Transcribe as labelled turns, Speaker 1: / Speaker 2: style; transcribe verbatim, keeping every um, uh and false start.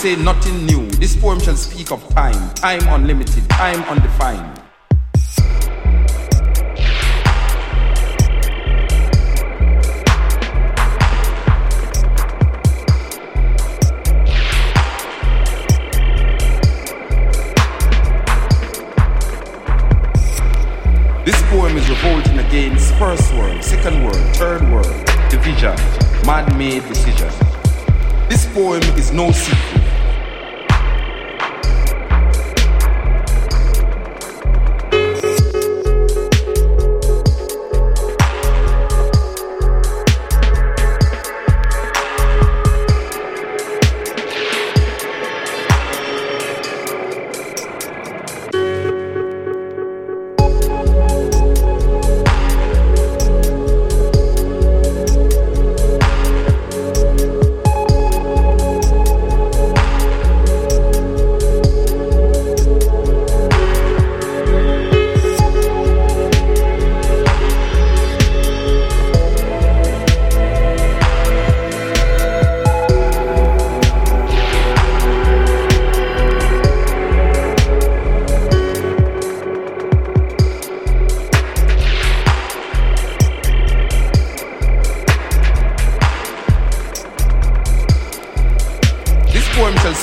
Speaker 1: say nothing new. This poem shall speak of time, time unlimited, time undefined. This poem is revolting against first world, second world, third world, division, man-made decision. This poem is no secret.